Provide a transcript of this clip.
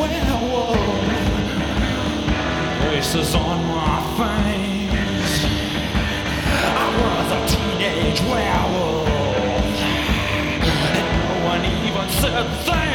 werewolf. Braces on my face. I was a teenage werewolf, and no one even said thank